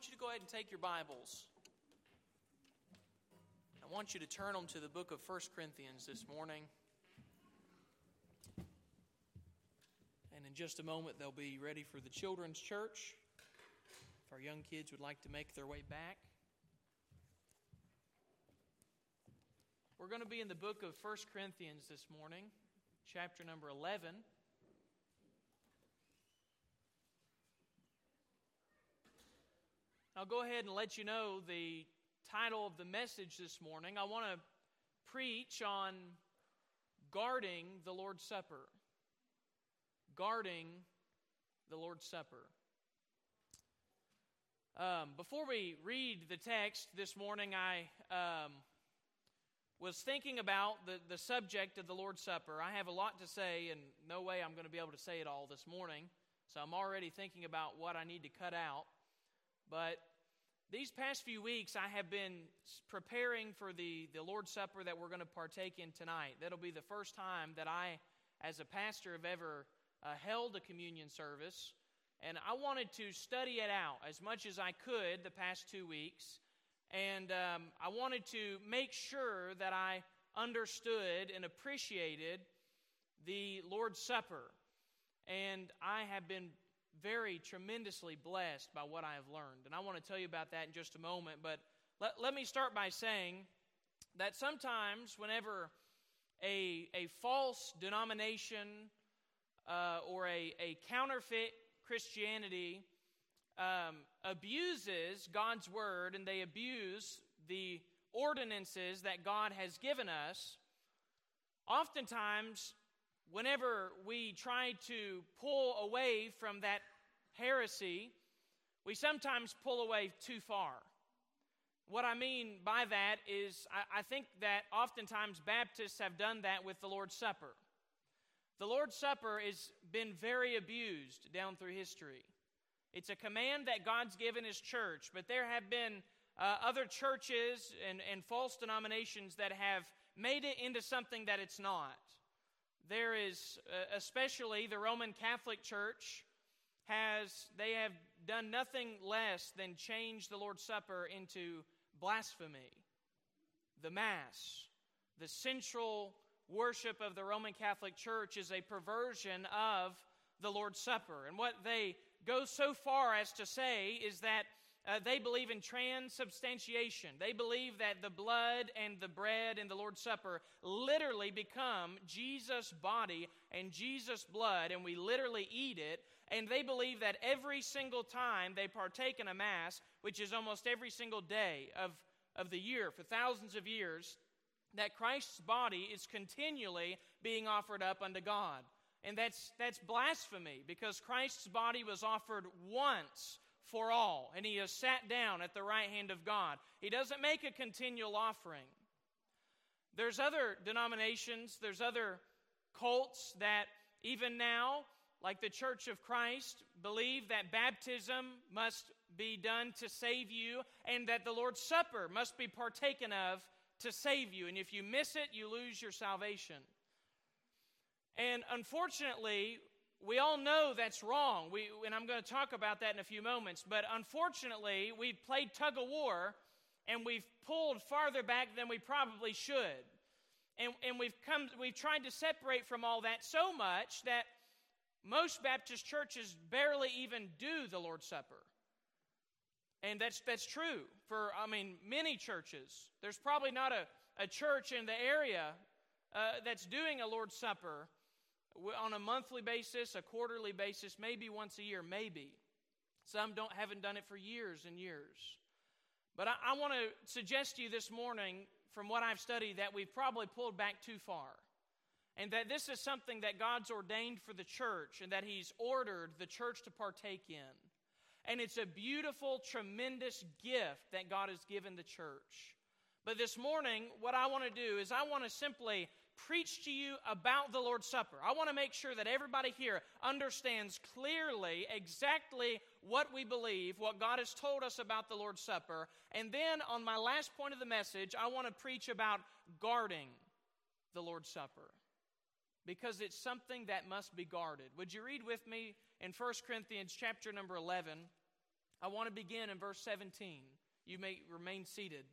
want you to go ahead and take your Bibles. I want you to turn them to the book of 1 Corinthians this morning. And in just a moment, they'll be ready for the children's church. If our young kids would like to make their way back. We're going to be in the book of 1 Corinthians this morning, chapter number 11. I'll go ahead and let you know the title of the message this morning. I want to preach on guarding the Lord's Supper. Guarding the Lord's Supper. Before we read the text this morning, I was thinking about the subject of the Lord's Supper. I have a lot to say, and no way I'm going to be able to say it all this morning, so I'm already thinking about what I need to cut out. But these past few weeks, I have been preparing for the Lord's Supper that we're going to partake in tonight. That'll be the first time that I, as a pastor, have ever held a communion service. And I wanted to study it out as much as I could the past 2 weeks. And I wanted to make sure that I understood and appreciated the Lord's Supper. And I have been very tremendously blessed by what I have learned. And I want to tell you about that in just a moment. But let me start by saying that sometimes whenever a false denomination or a counterfeit Christianity abuses God's Word and they abuse the ordinances that God has given us, oftentimes whenever we try to pull away from that heresy, we sometimes pull away too far. What I mean by that is I think that oftentimes Baptists have done that with the Lord's Supper. The Lord's Supper has been very abused down through history. It's a command that God's given His church, but there have been other churches and false denominations that have made it into something that it's not. There is, especially the Roman Catholic Church, they have done nothing less than change the Lord's Supper into blasphemy. The Mass, the central worship of the Roman Catholic Church, is a perversion of the Lord's Supper. And what they go so far as to say is that they believe in transubstantiation. They believe that the blood and the bread in the Lord's Supper literally become Jesus' body and Jesus' blood, and we literally eat it. And they believe that every single time they partake in a Mass, which is almost every single day of the year for thousands of years, that Christ's body is continually being offered up unto God. And that's blasphemy, because Christ's body was offered once for all, and He has sat down at the right hand of God. He doesn't make a continual offering. There's other denominations, there's other cults that even now, like the Church of Christ, believe that baptism must be done to save you, and that the Lord's Supper must be partaken of to save you. And if you miss it, you lose your salvation. And unfortunately, we all know that's wrong. And I'm going to talk about that in a few moments. But unfortunately, we've played tug of war, and we've pulled farther back than we probably should. And we've tried to separate from all that so much that most Baptist churches barely even do the Lord's Supper. And that's true for, many churches. There's probably not a church in the area that's doing a Lord's Supper on a monthly basis, a quarterly basis, maybe once a year, maybe. Some haven't done it for years and years. But I want to suggest to you this morning, from what I've studied, that we've probably pulled back too far. And that this is something that God's ordained for the church, and that He's ordered the church to partake in. And it's a beautiful, tremendous gift that God has given the church. But this morning, what I want to do is I want to simply preach to you about the Lord's Supper. I want to make sure that everybody here understands clearly exactly what we believe, what God has told us about the Lord's Supper. And then on my last point of the message, I want to preach about guarding the Lord's Supper, because it's something that must be guarded. Would you read with me in 1 Corinthians chapter number 11? I want to begin in verse 17. You may remain seated.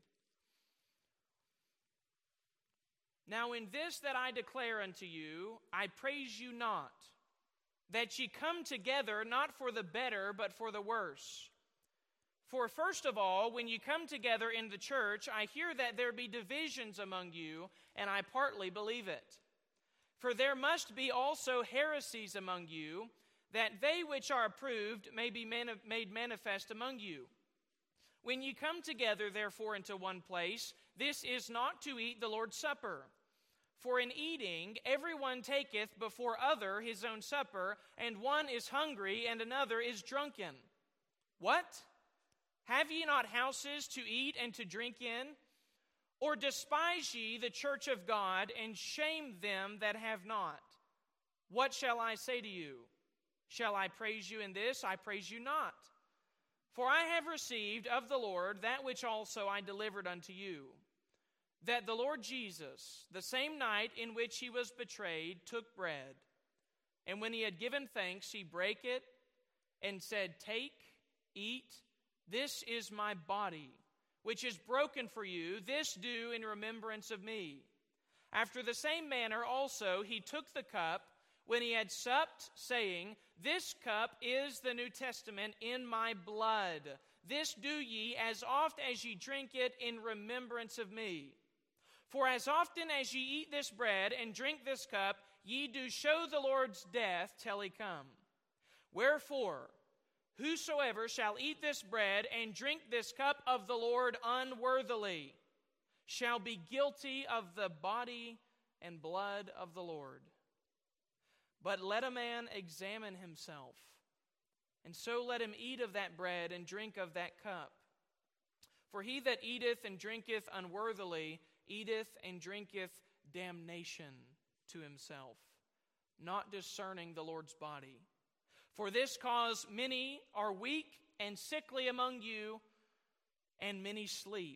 Now in this that I declare unto you, I praise you not, that ye come together not for the better, but for the worse. For first of all, when ye come together in the church, I hear that there be divisions among you, and I partly believe it. For there must be also heresies among you, that they which are approved may be made manifest among you. When ye come together, therefore, into one place, this is not to eat the Lord's Supper. For in eating, everyone taketh before other his own supper, and one is hungry, and another is drunken. What? Have ye not houses to eat and to drink in? Or despise ye the church of God, and shame them that have not? What shall I say to you? Shall I praise you in this? I praise you not. For I have received of the Lord that which also I delivered unto you, that the Lord Jesus, the same night in which he was betrayed, took bread. And when he had given thanks, he brake it and said, Take, eat, this is my body, which is broken for you. This do in remembrance of me. After the same manner also he took the cup when he had supped, saying, This cup is the New Testament in my blood. This do ye as oft as ye drink it in remembrance of me. For as often as ye eat this bread and drink this cup, ye do show the Lord's death till he come. Wherefore, whosoever shall eat this bread and drink this cup of the Lord unworthily shall be guilty of the body and blood of the Lord. But let a man examine himself, and so let him eat of that bread and drink of that cup. For he that eateth and drinketh unworthily eateth and drinketh damnation to himself, not discerning the Lord's body. For this cause many are weak and sickly among you, and many sleep.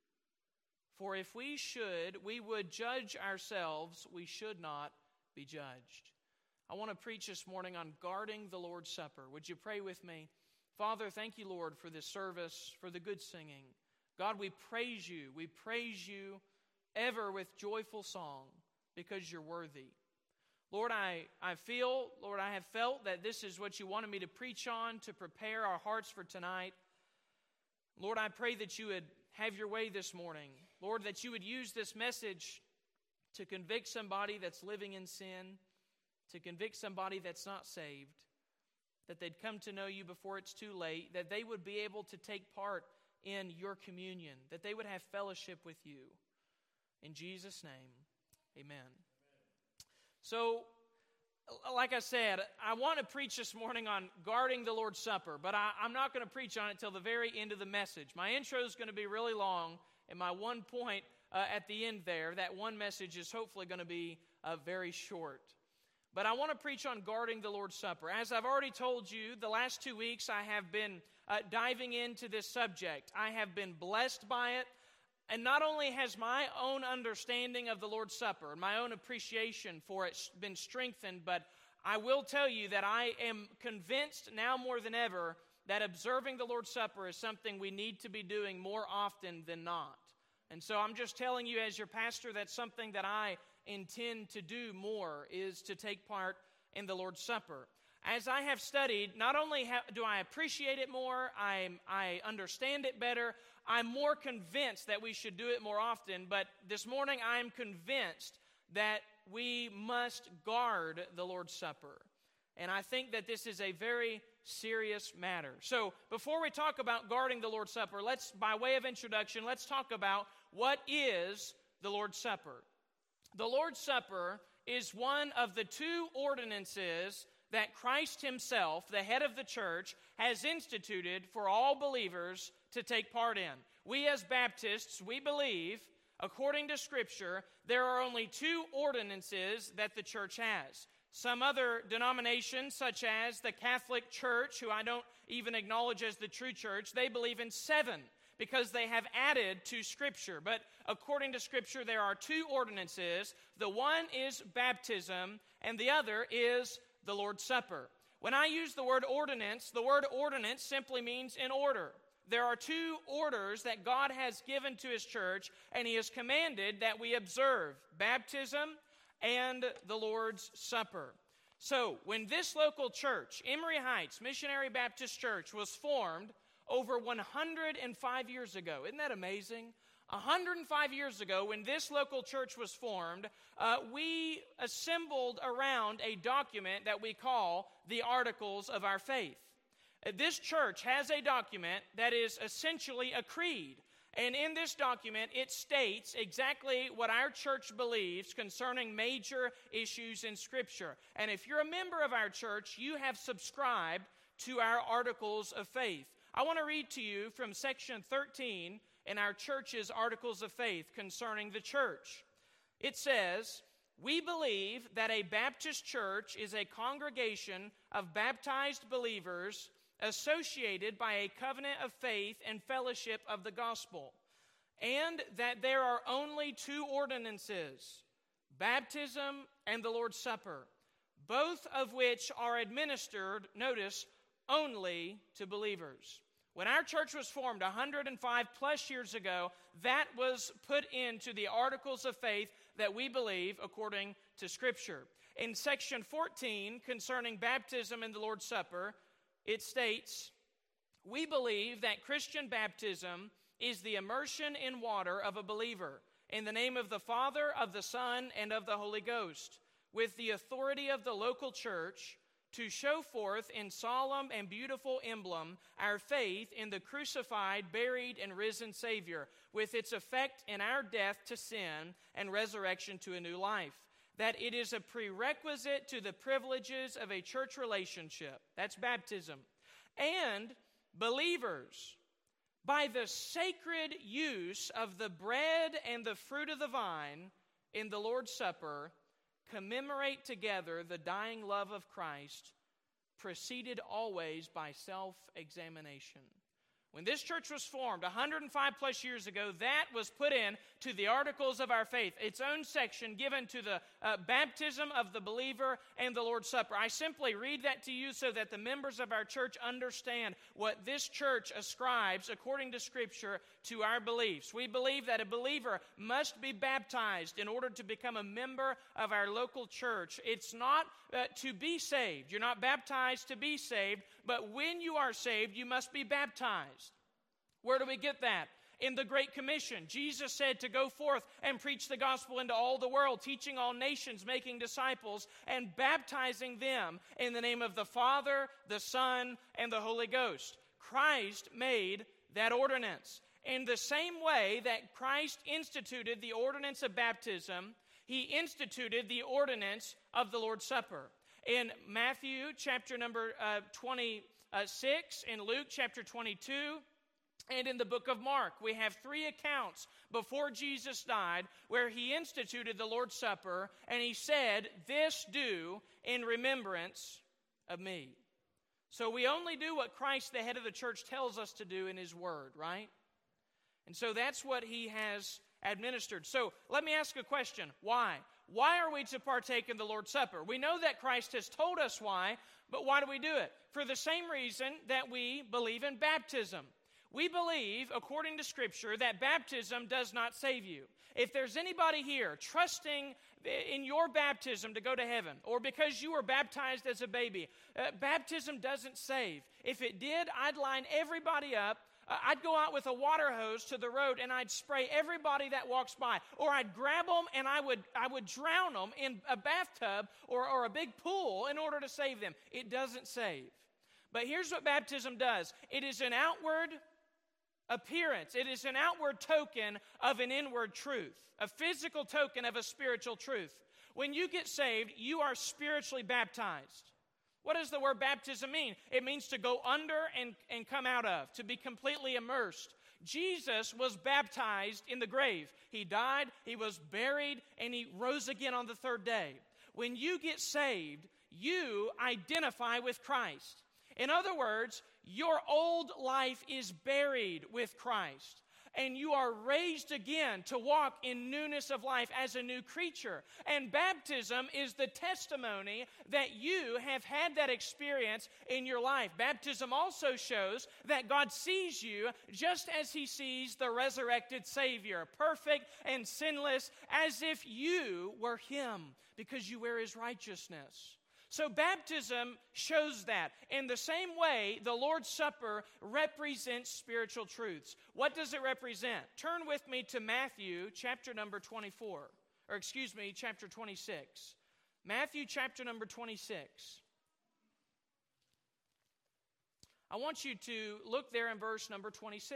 For if we would judge ourselves, we should not be judged. I want to preach this morning on guarding the Lord's Supper. Would you pray with me? Father, thank you, Lord, for this service, for the good singing. God, we praise you. We praise you ever with joyful song because you're worthy. Lord, I have felt that this is what you wanted me to preach on to prepare our hearts for tonight. Lord, I pray that you would have your way this morning. Lord, that you would use this message to convict somebody that's living in sin, to convict somebody that's not saved, that they'd come to know you before it's too late, that they would be able to take part in your communion, that they would have fellowship with you. In Jesus' name, amen. So, like I said, I want to preach this morning on guarding the Lord's Supper, but I'm not going to preach on it till the very end of the message. My intro is going to be really long, and my one point at the end there, that one message is hopefully going to be very short. But I want to preach on guarding the Lord's Supper. As I've already told you, the last 2 weeks I have been diving into this subject. I have been blessed by it. And not only has my own understanding of the Lord's Supper, my own appreciation for it been strengthened, but I will tell you that I am convinced now more than ever that observing the Lord's Supper is something we need to be doing more often than not. And so I'm just telling you as your pastor, that's something that I intend to do more, is to take part in the Lord's Supper. As I have studied, not only do I appreciate it more, I understand it better, I'm more convinced that we should do it more often, but this morning I'm convinced that we must guard the Lord's Supper. And I think that this is a very serious matter. So before we talk about guarding the Lord's Supper, by way of introduction, let's talk about what is the Lord's Supper. The Lord's Supper is one of the two ordinances that Christ himself, the head of the church, has instituted for all believers to take part in. We as Baptists, we believe, according to Scripture, there are only two ordinances that the church has. Some other denominations, such as the Catholic Church, who I don't even acknowledge as the true church, they believe in 7 because they have added to Scripture. But according to Scripture, there are two ordinances. The one is baptism, and the other is the Lord's Supper. When I use the word ordinance simply means in order. There are two orders that God has given to His church, and He has commanded that we observe: baptism and the Lord's Supper. So, when this local church, Emory Heights Missionary Baptist Church, was formed over 105 years ago, isn't that amazing? 105 years ago, when this local church was formed, we assembled around a document that we call the Articles of Our Faith. This church has a document that is essentially a creed. And in this document, it states exactly what our church believes concerning major issues in Scripture. And if you're a member of our church, you have subscribed to our Articles of Faith. I want to read to you from section 13 in our church's Articles of Faith concerning the church. It says, "We believe that a Baptist church is a congregation of baptized believers associated by a covenant of faith and fellowship of the gospel, and that there are only two ordinances, baptism and the Lord's Supper, both of which are administered, notice, only to believers." When our church was formed 105 plus years ago, that was put into the Articles of Faith that we believe according to Scripture. In section 14, concerning baptism and the Lord's Supper, it states, "We believe that Christian baptism is the immersion in water of a believer in the name of the Father, of the Son, and of the Holy Ghost, with the authority of the local church, to show forth in solemn and beautiful emblem our faith in the crucified, buried, and risen Savior, with its effect in our death to sin and resurrection to a new life. That it is a prerequisite to the privileges of a church relationship," that's baptism, "and believers, by the sacred use of the bread and the fruit of the vine in the Lord's Supper, commemorate together the dying love of Christ, preceded always by self-examination." When this church was formed 105 plus years ago, that was put in to the Articles of Our Faith, its own section given to the baptism of the believer and the Lord's Supper. I simply read that to you so that the members of our church understand what this church ascribes, according to Scripture, to our beliefs. We believe that a believer must be baptized in order to become a member of our local church. It's not to be saved. You're not baptized to be saved, but when you are saved, you must be baptized. Where do we get that? In the Great Commission, Jesus said to go forth and preach the gospel into all the world, teaching all nations, making disciples, and baptizing them in the name of the Father, the Son, and the Holy Ghost. Christ made that ordinance. In the same way that Christ instituted the ordinance of baptism, He instituted the ordinance of the Lord's Supper. In Matthew chapter number 26, in Luke chapter 22, and in the book of Mark, we have three accounts before Jesus died where He instituted the Lord's Supper, and He said, "This do in remembrance of me." So we only do what Christ, the head of the church, tells us to do in His Word, right? And so that's what He has administered. So let me ask a question. Why? Why are we to partake in the Lord's Supper? We know that Christ has told us why, but why do we do it? For the same reason that we believe in baptism. We believe, according to Scripture, that baptism does not save you. If there's anybody here trusting in your baptism to go to heaven, or because you were baptized as a baby, baptism doesn't save. If it did, I'd line everybody up. I'd go out with a water hose to the road and I'd spray everybody that walks by. Or I'd grab them and I would drown them in a bathtub or a big pool in order to save them. It doesn't save. But here's what baptism does. It is an outward appearance. It is an outward token of an inward truth, a physical token of a spiritual truth. When you get saved, you are spiritually baptized. What does the word baptism mean? It means to go under and come out of, to be completely immersed. Jesus was baptized in the grave. He died, He was buried, and He rose again on the third day. When you get saved, you identify with Christ. In other words, your old life is buried with Christ. And you are raised again to walk in newness of life as a new creature. And baptism is the testimony that you have had that experience in your life. Baptism also shows that God sees you just as He sees the resurrected Savior, perfect and sinless, as if you were Him, because you wear His righteousness. So baptism shows that. In the same way, the Lord's Supper represents spiritual truths. What does it represent? Turn with me to Matthew chapter number 26. Matthew chapter number 26. I want you to look there in verse number 26.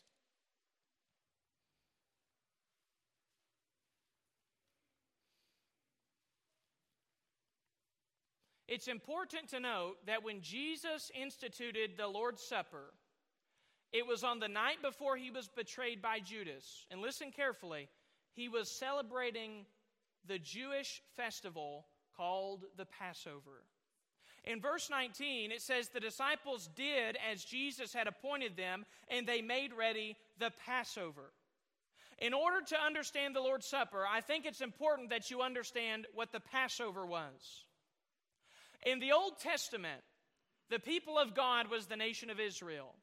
It's important to note that when Jesus instituted the Lord's Supper, it was on the night before He was betrayed by Judas. And listen carefully, He was celebrating the Jewish festival called the Passover. In verse 19, it says, the disciples did as Jesus had appointed them, and they made ready the Passover. In order to understand the Lord's Supper, I think it's important that you understand what the Passover was. In the Old Testament, the people of God was the nation of Israel.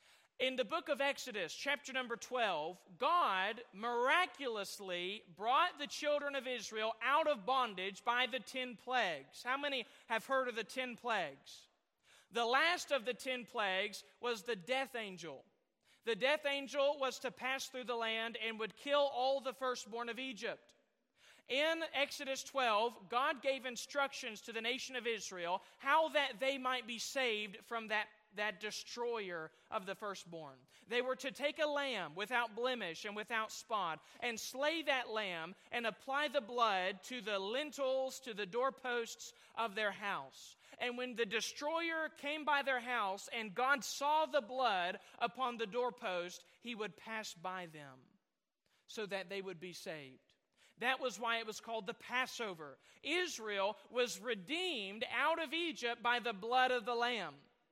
In the book of Exodus, chapter number 12, God miraculously brought the children of Israel out of bondage by the 10 plagues. How many have heard of the 10 plagues? The last of the 10 plagues was the death angel. The death angel was to pass through the land and would kill all the firstborn of Egypt. In Exodus 12, God gave instructions to the nation of Israel how that they might be saved from that destroyer of the firstborn. They were to take a lamb without blemish and without spot and slay that lamb and apply the blood to the lintels, to the doorposts of their house. And when the destroyer came by their house and God saw the blood upon the doorpost, He would pass by them so that they would be saved. That was why it was called the Passover. Israel was redeemed out of Egypt by the blood of the Lamb.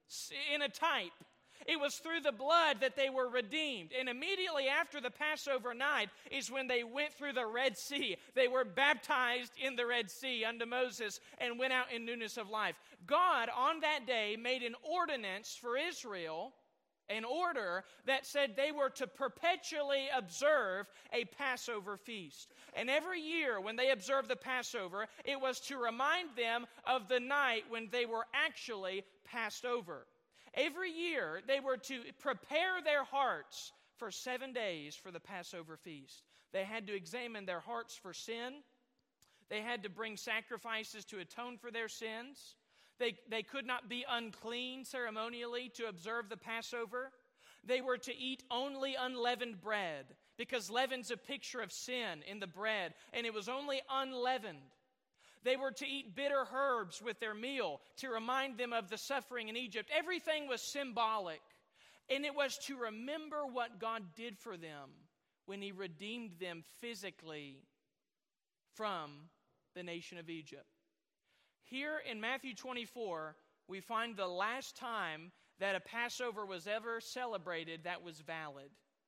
In a type, it was through the blood that they were redeemed. And immediately after the Passover night is when they went through the Red Sea. They were baptized in the Red Sea unto Moses and went out in newness of life. God on that day made an ordinance for Israel, an order that said they were to perpetually observe a Passover feast. And every year when they observed the Passover, it was to remind them of the night when they were actually passed over. Every year they were to prepare their hearts for 7 days for the Passover feast. They had to examine their hearts for sin. They had to bring sacrifices to atone for their sins. They could not be unclean ceremonially to observe the Passover. They were to eat only unleavened bread because leaven's a picture of sin in the bread, and it was only unleavened. They were to eat bitter herbs with their meal to remind them of the suffering in Egypt. Everything was symbolic, and it was to remember what God did for them when He redeemed them physically from the nation of Egypt. Here in Matthew 24, we find the last time that a Passover was ever celebrated that was valid.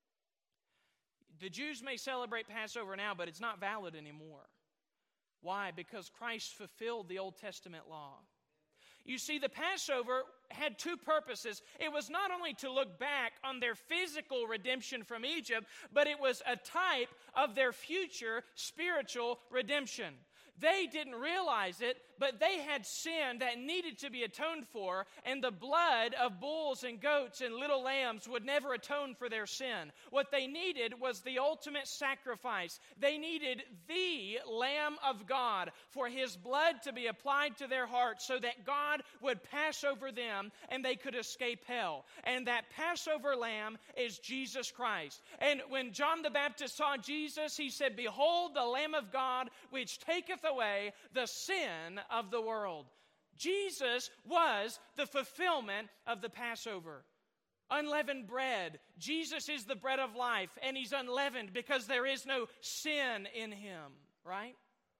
The Jews may celebrate Passover now, but it's not valid anymore. Why? Because Christ fulfilled the Old Testament law. You see, the Passover had two purposes. It was not only to look back on their physical redemption from Egypt, but it was a type of their future spiritual redemption. They didn't realize it, but they had sin that needed to be atoned for, and the blood of bulls and goats and little lambs would never atone for their sin. What they needed was the ultimate sacrifice. They needed the Lamb of God for His blood to be applied to their hearts so that God would pass over them and they could escape hell. And that Passover lamb is Jesus Christ. And when John the Baptist saw Jesus, he said, "Behold the Lamb of God, which taketh away the sin of the world." Jesus was the fulfillment of the Passover. Unleavened bread. Jesus is the bread of life, and He's unleavened because there is no sin in Him, right?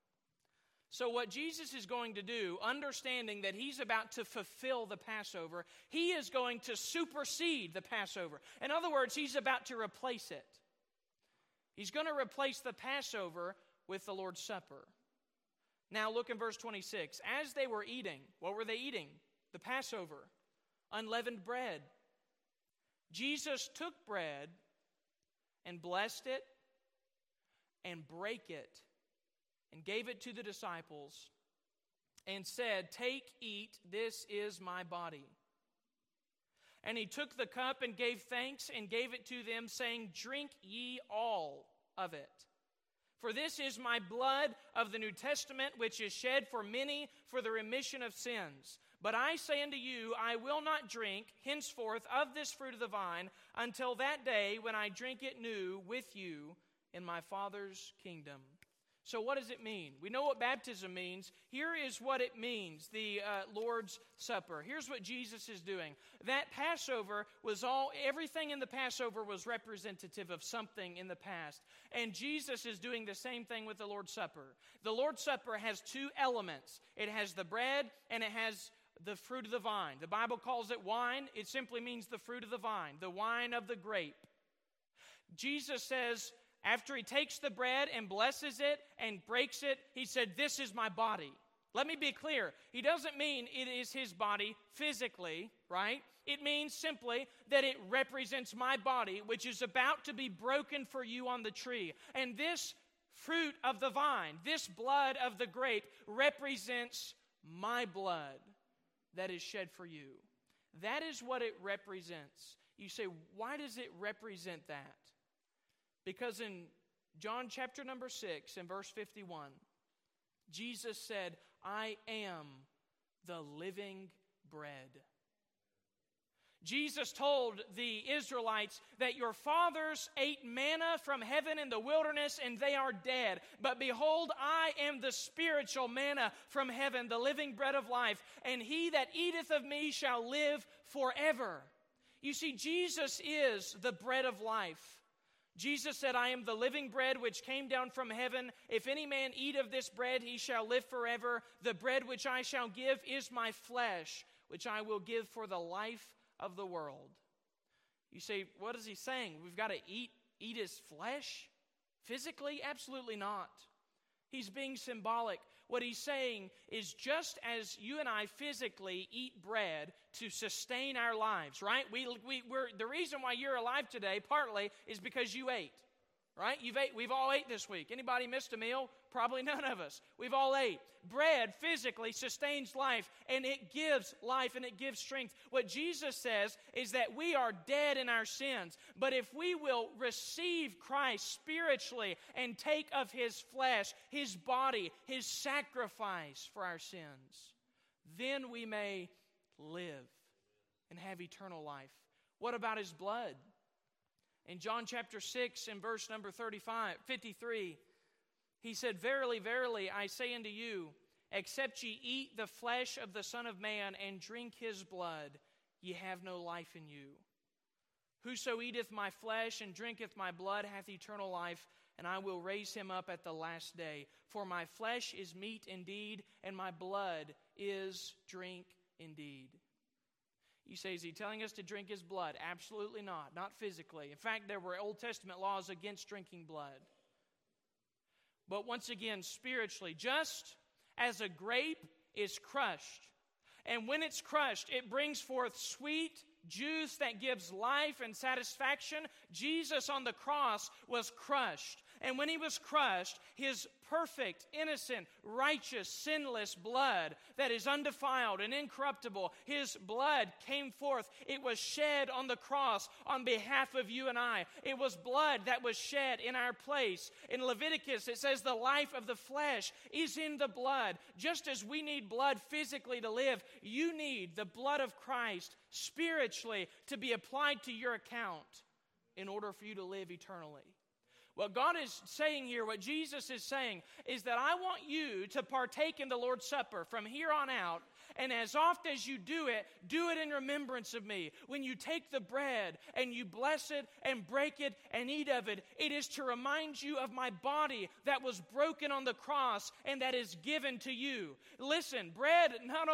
So what Jesus is going to do, understanding that He's about to fulfill the Passover, He is going to supersede the Passover. In other words, He's about to replace it. He's going to replace the Passover with the Lord's Supper. Now look in verse 26. As they were eating, what were they eating? The Passover, unleavened bread. Jesus took bread and blessed it and brake it and gave it to the disciples and said, "Take, eat, this is my body." And he took the cup and gave thanks and gave it to them, saying, "Drink ye all of it. For this is my blood of the New Testament, which is shed for many for the remission of sins. But I say unto you, I will not drink henceforth of this fruit of the vine until that day when I drink it new with you in my Father's kingdom." So what does it mean? We know what baptism means. Here is what it means, the Lord's Supper. Here's what Jesus is doing. That Passover was everything in the Passover was representative of something in the past. And Jesus is doing the same thing with the Lord's Supper. The Lord's Supper has two elements. It has the bread and it has the fruit of the vine. The Bible calls it wine. It simply means the fruit of the vine, the wine of the grape. Jesus says, after he takes the bread and blesses it and breaks it, he said, "This is my body." Let me be clear. He doesn't mean it is his body physically, right? It means simply that it represents my body, which is about to be broken for you on the tree. And this fruit of the vine, this blood of the grape, represents my blood that is shed for you. That is what it represents. You say, why does it represent that? Because in John chapter number 6 and verse 51, Jesus said, "I am the living bread." Jesus told the Israelites that your fathers ate manna from heaven in the wilderness and they are dead. But behold, I am the spiritual manna from heaven, the living bread of life. And he that eateth of me shall live forever. You see, Jesus is the bread of life. Jesus said, "I am the living bread which came down from heaven. If any man eat of this bread, he shall live forever. The bread which I shall give is my flesh, which I will give for the life of the world." You say, what is he saying? We've got to eat his flesh? Physically? Absolutely not. He's being symbolic. What he's saying is just as you and I physically eat bread to sustain our lives, right? We're the reason why you're alive today, partly, is because you ate, right? We've all ate this week. Anybody missed a meal? Probably none of us. We've all ate. Bread physically sustains life, and it gives life, and it gives strength. What Jesus says is that we are dead in our sins, but if we will receive Christ spiritually and take of his flesh, his body, his sacrifice for our sins, then we may live and have eternal life. What about his blood? In John chapter 6 and verse number 53, he said, "Verily, verily, I say unto you, except ye eat the flesh of the Son of Man and drink his blood, ye have no life in you. Whoso eateth my flesh and drinketh my blood hath eternal life, and I will raise him up at the last day. For my flesh is meat indeed, and my blood is drink indeed." You say, is he telling us to drink his blood? Absolutely not. Not physically. In fact, there were Old Testament laws against drinking blood. But once again, spiritually, just as a grape is crushed, and when it's crushed, it brings forth sweet juice that gives life and satisfaction, Jesus on the cross was crushed. And when he was crushed, his perfect, innocent, righteous, sinless blood that is undefiled and incorruptible, his blood came forth. It was shed on the cross on behalf of you and I. It was blood that was shed in our place. In Leviticus, it says the life of the flesh is in the blood. Just as we need blood physically to live, you need the blood of Christ spiritually to be applied to your account in order for you to live eternally. What God is saying here, what Jesus is saying, is that I want you to partake in the Lord's Supper from here on out, and as oft as you do it in remembrance of me. When you take the bread and you bless it and break it and eat of it, it is to remind you of my body that was broken on the cross and that is given to you. Listen, bread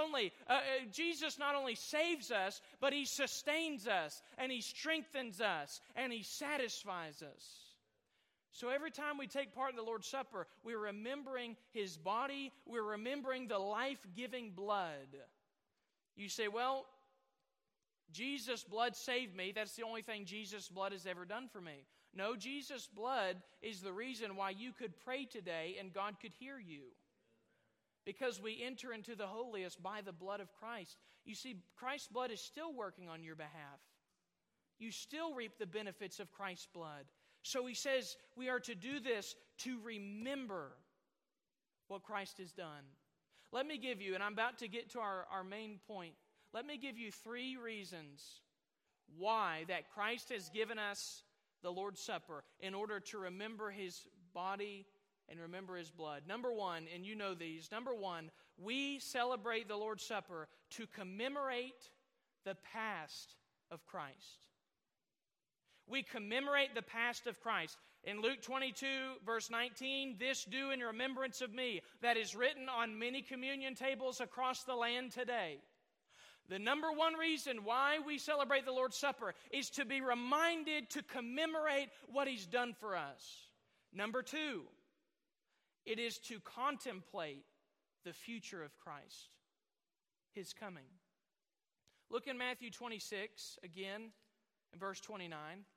Jesus not only saves us, but he sustains us and he strengthens us and he satisfies us. So every time we take part in the Lord's Supper, we're remembering His body, we're remembering the life-giving blood. You say, well, Jesus' blood saved me. That's the only thing Jesus' blood has ever done for me. No, Jesus' blood is the reason why you could pray today and God could hear you. Because we enter into the holiest by the blood of Christ. You see, Christ's blood is still working on your behalf. You still reap the benefits of Christ's blood. So He says we are to do this to remember what Christ has done. Let me give you, and I'm about to get to our main point, let me give you 3 reasons why that Christ has given us the Lord's Supper in order to remember His body and remember His blood. Number 1, and you know these, number 1, we celebrate the Lord's Supper to commemorate the past of Christ. We commemorate the past of Christ. In Luke 22, verse 19, this do in remembrance of me. That is written on many communion tables across the land today. The number 1 reason why we celebrate the Lord's Supper is to be reminded to commemorate what He's done for us. Number 2, it is to contemplate the future of Christ, His coming. Look in Matthew 26 again, in verse 29.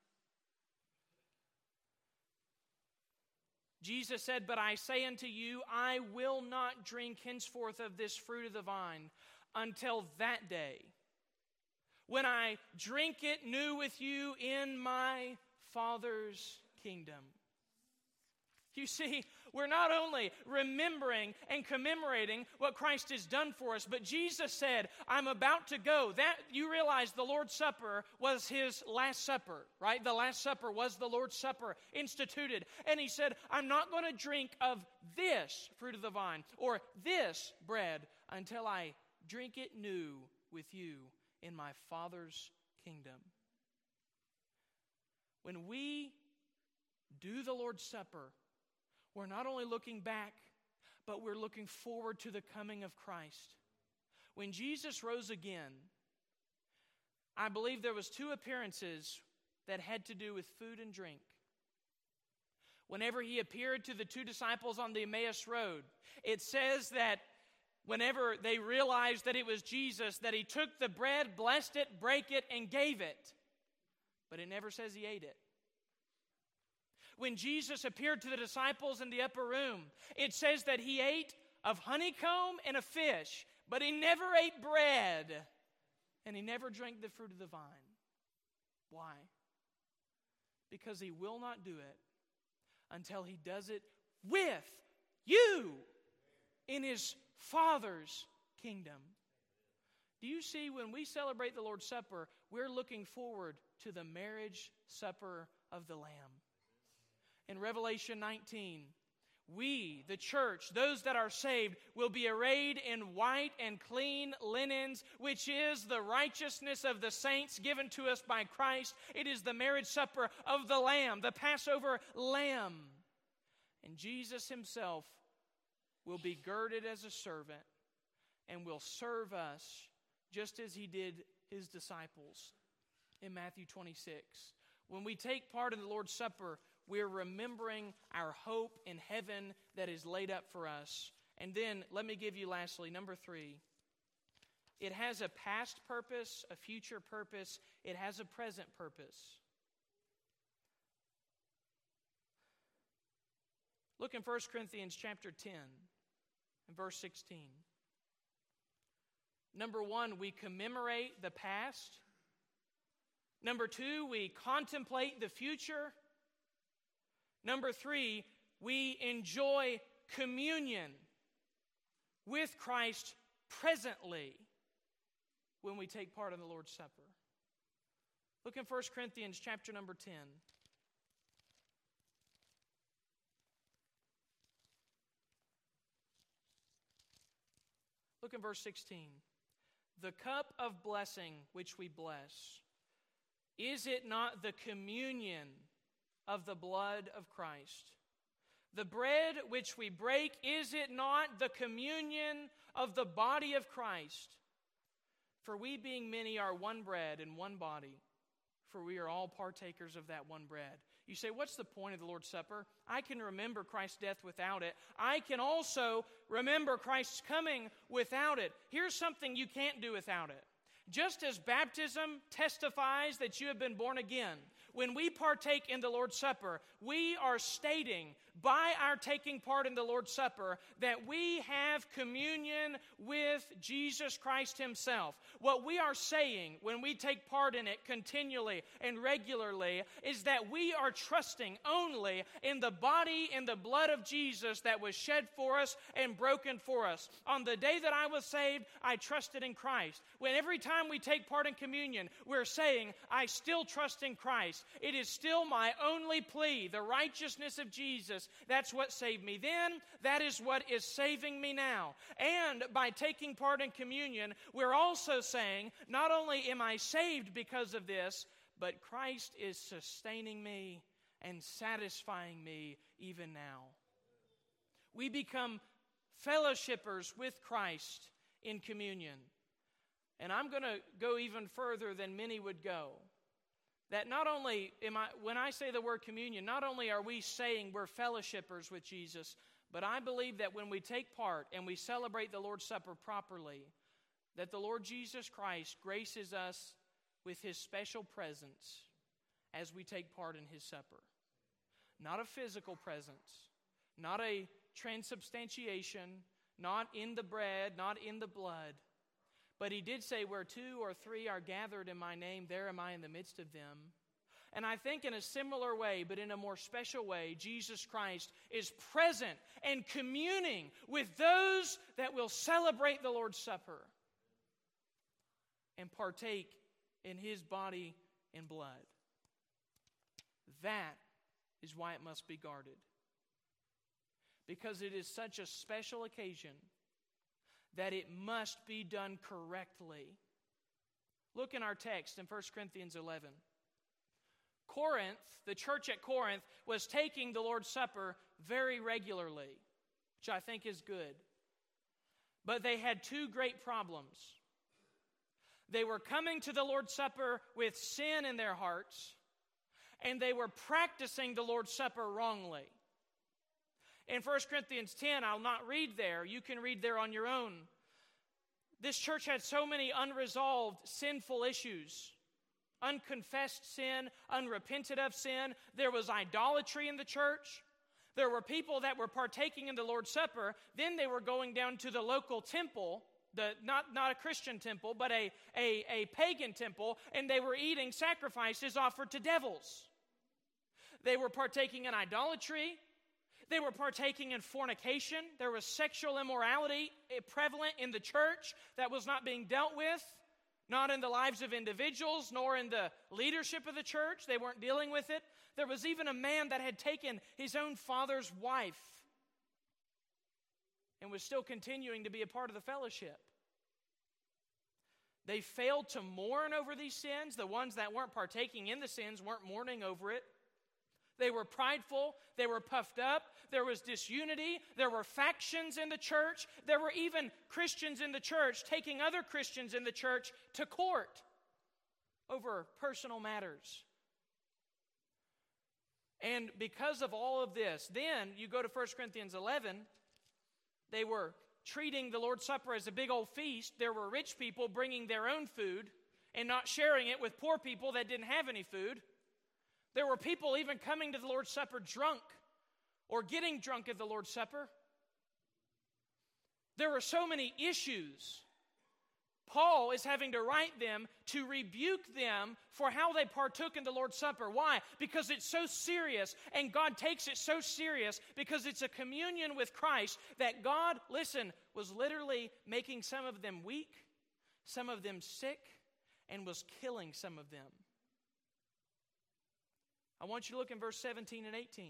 Jesus said, but I say unto you, I will not drink henceforth of this fruit of the vine until that day, when I drink it new with you in my Father's kingdom. You see, we're not only remembering and commemorating what Christ has done for us, but Jesus said, I'm about to go. That, you realize the Lord's Supper was His Last Supper, right? The Last Supper was the Lord's Supper instituted. And He said, I'm not going to drink of this fruit of the vine or this bread until I drink it new with you in my Father's kingdom. When we do the Lord's Supper, we're not only looking back, but we're looking forward to the coming of Christ. When Jesus rose again, I believe there was 2 appearances that had to do with food and drink. Whenever He appeared to the 2 disciples on the Emmaus Road, it says that whenever they realized that it was Jesus, that He took the bread, blessed it, brake it, and gave it. But it never says He ate it. When Jesus appeared to the disciples in the upper room, it says that He ate of honeycomb and a fish, but He never ate bread, and He never drank the fruit of the vine. Why? Because He will not do it until He does it with you in His Father's kingdom. Do you see, when we celebrate the Lord's Supper, we're looking forward to the marriage supper of the Lamb. In Revelation 19, we, the church, those that are saved, will be arrayed in white and clean linens, which is the righteousness of the saints given to us by Christ. It is the marriage supper of the Lamb, the Passover Lamb. And Jesus Himself will be girded as a servant and will serve us just as He did His disciples in Matthew 26. When we take part in the Lord's Supper, we're remembering our hope in heaven that is laid up for us. And then, let me give you lastly, number 3. It has a past purpose, a future purpose. It has a present purpose. Look in 1 Corinthians chapter 10 and verse 16. Number 1, we commemorate the past. Number 2, we contemplate the future. Number 3, we enjoy communion with Christ presently when we take part in the Lord's Supper. Look in 1 Corinthians chapter number 10. Look in verse 16. The cup of blessing which we bless, is it not the communion of the blood of Christ? The bread which we break, is it not the communion of the body of Christ? For we being many are one bread and one body, for we are all partakers of that one bread. You say, what's the point of the Lord's Supper? I can remember Christ's death without it. I can also remember Christ's coming without it. Here's something you can't do without it. Just as baptism testifies that you have been born again, when we partake in the Lord's Supper, we are stating by our taking part in the Lord's Supper that we have communion with Jesus Christ Himself. What we are saying when we take part in it continually and regularly is that we are trusting only in the body and the blood of Jesus that was shed for us and broken for us. On the day that I was saved, I trusted in Christ. When every time we take part in communion, we're saying, I still trust in Christ. It is still my only plea, the righteousness of Jesus. That's what saved me then. That is what is saving me now. And by taking part in communion, we're also saying, not only am I saved because of this, but Christ is sustaining me and satisfying me even now. We become fellowshippers with Christ in communion. And I'm going to go even further than many would go. That not only when I say the word communion, not only are we saying we're fellowshippers with Jesus, but I believe that when we take part and we celebrate the Lord's Supper properly, that the Lord Jesus Christ graces us with His special presence as we take part in His supper. Not a physical presence, not a transubstantiation, not in the bread, not in the blood. But He did say, where two or three are gathered in my name, there am I in the midst of them. And I think in a similar way, but in a more special way, Jesus Christ is present and communing with those that will celebrate the Lord's Supper and partake in His body and blood. That is why it must be guarded. Because it is such a special occasion that it must be done correctly. Look in our text in 1 Corinthians 11. Corinth, the church at Corinth, was taking the Lord's Supper very regularly, which I think is good. But they had two great problems. They were coming to the Lord's Supper with sin in their hearts, and they were practicing the Lord's Supper wrongly. In 1 Corinthians 10, I'll not read there. You can read there on your own. This church had so many unresolved sinful issues. Unconfessed sin, unrepented of sin. There was idolatry in the church. There were people that were partaking in the Lord's Supper. Then they were going down to the local temple, not a Christian temple, but a pagan temple, and they were eating sacrifices offered to devils. They were partaking in idolatry. They were partaking in fornication. There was sexual immorality prevalent in the church that was not being dealt with, not in the lives of individuals, nor in the leadership of the church. They weren't dealing with it. There was even a man that had taken his own father's wife and was still continuing to be a part of the fellowship. They failed to mourn over these sins. The ones that weren't partaking in the sins weren't mourning over it. They were prideful. They were puffed up. There was disunity. There were factions in the church. There were even Christians in the church taking other Christians in the church to court over personal matters. And because of all of this, then you go to 1 Corinthians 11, they were treating the Lord's Supper as a big old feast. There were rich people bringing their own food and not sharing it with poor people that didn't have any food. There were people even coming to the Lord's Supper drunk or getting drunk at the Lord's Supper. There were so many issues. Paul is having to write them to rebuke them for how they partook in the Lord's Supper. Why? Because it's so serious, and God takes it so serious because it's a communion with Christ that God, listen, was literally making some of them weak, some of them sick, and was killing some of them. I want you to look in verse 17 and 18.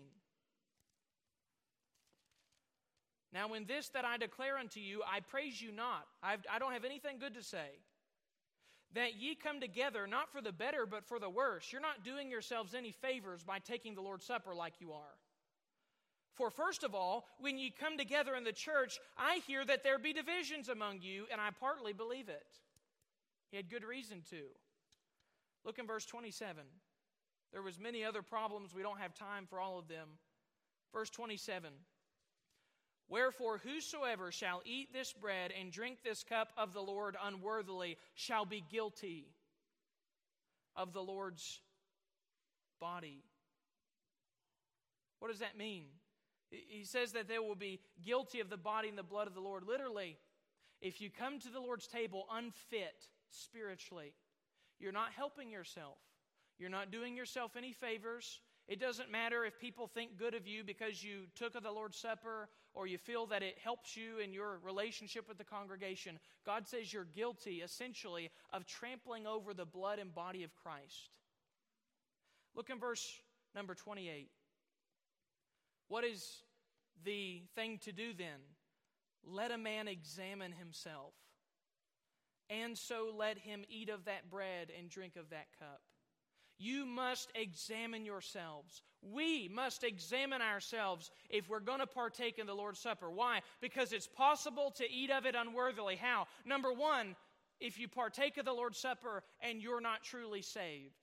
Now in this that I declare unto you, I praise you not. I don't have anything good to say. That ye come together, not for the better, but for the worse. You're not doing yourselves any favors by taking the Lord's Supper like you are. For first of all, when ye come together in the church, I hear that there be divisions among you, and I partly believe it. He had good reason to. Look in verse 27. There was many other problems. We don't have time for all of them. Verse 27. Wherefore whosoever shall eat this bread and drink this cup of the Lord unworthily shall be guilty of the Lord's body. What does that mean? He says that they will be guilty of the body and the blood of the Lord. Literally, if you come to the Lord's table unfit spiritually, you're not helping yourself. You're not doing yourself any favors. It doesn't matter if people think good of you because you took of the Lord's Supper or you feel that it helps you in your relationship with the congregation. God says you're guilty, essentially, of trampling over the blood and body of Christ. Look in verse number 28. What is the thing to do then? Let a man examine himself, and so let him eat of that bread and drink of that cup. You must examine yourselves. We must examine ourselves if we're going to partake in the Lord's Supper. Why? Because it's possible to eat of it unworthily. How? Number one, if you partake of the Lord's Supper and you're not truly saved,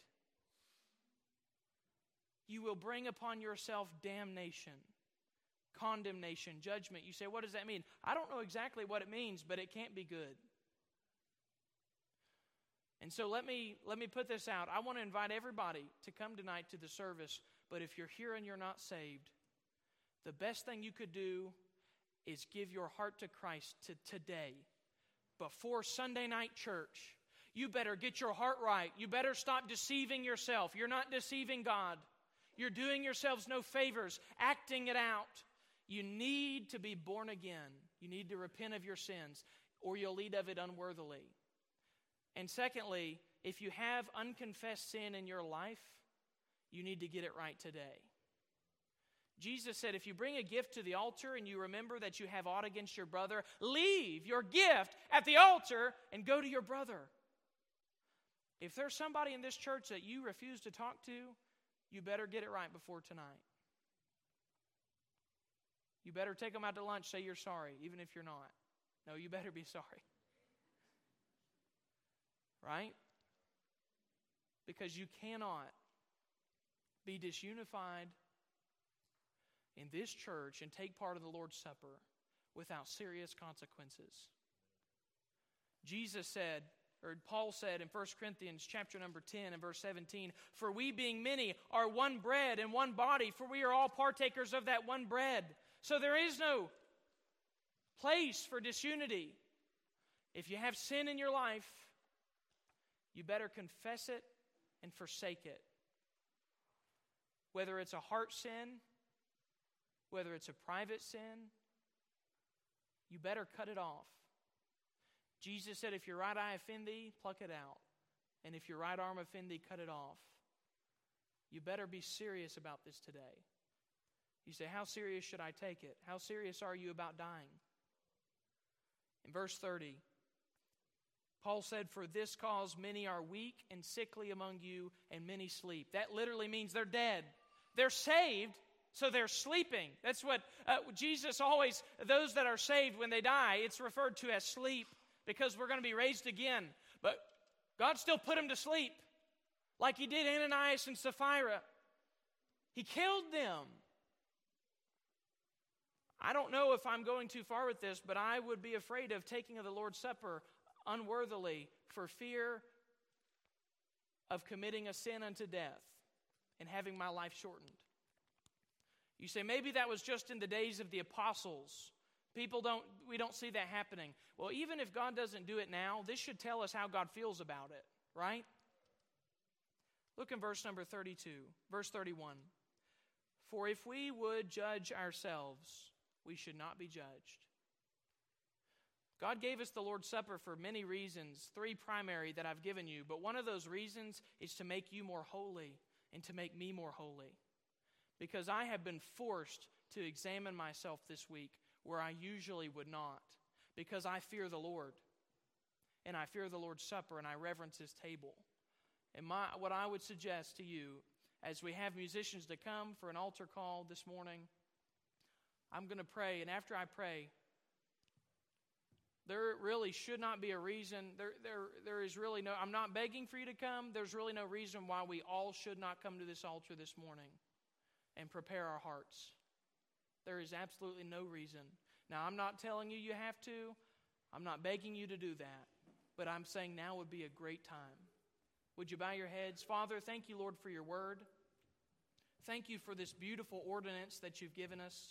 you will bring upon yourself damnation, condemnation, judgment. You say, what does that mean? I don't know exactly what it means, but it can't be good. And so let me put this out. I want to invite everybody to come tonight to the service, but if you're here and you're not saved, the best thing you could do is give your heart to Christ today, before Sunday night church. You better get your heart right. You better stop deceiving yourself. You're not deceiving God. You're doing yourselves no favors, acting it out. You need to be born again. You need to repent of your sins, or you'll eat of it unworthily. And secondly, if you have unconfessed sin in your life, you need to get it right today. Jesus said, if you bring a gift to the altar and you remember that you have aught against your brother, leave your gift at the altar and go to your brother. If there's somebody in this church that you refuse to talk to, you better get it right before tonight. You better take them out to lunch, say you're sorry, even if you're not. No, you better be sorry. Right? Because you cannot be disunified in this church and take part of the Lord's Supper without serious consequences. Jesus said, or Paul said in 1 Corinthians chapter number 10 and verse 17, for we being many are one bread and one body, for we are all partakers of that one bread. So there is no place for disunity. If you have sin in your life, you better confess it and forsake it. Whether it's a heart sin, whether it's a private sin, you better cut it off. Jesus said, if your right eye offend thee, pluck it out. And if your right arm offend thee, cut it off. You better be serious about this today. You say, how serious should I take it? How serious are you about dying? In verse 30, Paul said, for this cause many are weak and sickly among you, and many sleep. That literally means they're dead. They're saved, so they're sleeping. That's what Jesus always, those that are saved when they die, it's referred to as sleep, because we're going to be raised again. But God still put them to sleep, like he did Ananias and Sapphira. He killed them. I don't know if I'm going too far with this, but I would be afraid of taking of the Lord's Supper unworthily for fear of committing a sin unto death and having my life shortened. You say, maybe that was just in the days of the apostles. We don't see that happening. Well, even if God doesn't do it now, this should tell us how God feels about it, right? Look in verse number 32, verse 31. For if we would judge ourselves, we should not be judged. God gave us the Lord's Supper for many reasons, 3 primary that I've given you, but one of those reasons is to make you more holy and to make me more holy. Because I have been forced to examine myself this week where I usually would not, because I fear the Lord, and I fear the Lord's Supper, and I reverence his table. And what I would suggest to you, as we have musicians to come for an altar call this morning, I'm going to pray, and after I pray, there really should not be a reason. There is really no, I'm not begging for you to come. There's really no reason why we all should not come to this altar this morning and prepare our hearts. There is absolutely no reason. Now, I'm not telling you you have to. I'm not begging you to do that. But I'm saying now would be a great time. Would you bow your heads? Father, thank you, Lord, for your word. Thank you for this beautiful ordinance that you've given us.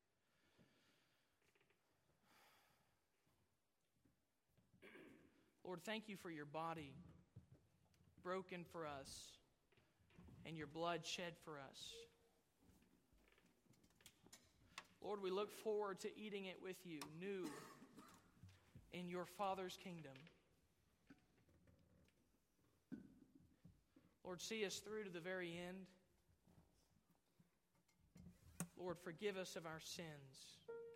Lord, thank you for your body broken for us and your blood shed for us. Lord, we look forward to eating it with you, new in your Father's kingdom. Lord, see us through to the very end. Lord, forgive us of our sins.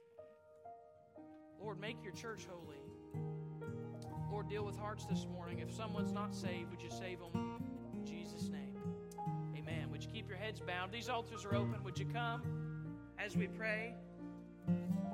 Lord, make your church holy. Lord, deal with hearts this morning. If someone's not saved, would you save them? In Jesus' name. Amen. Would you keep your heads bowed? These altars are open. Would you come as we pray?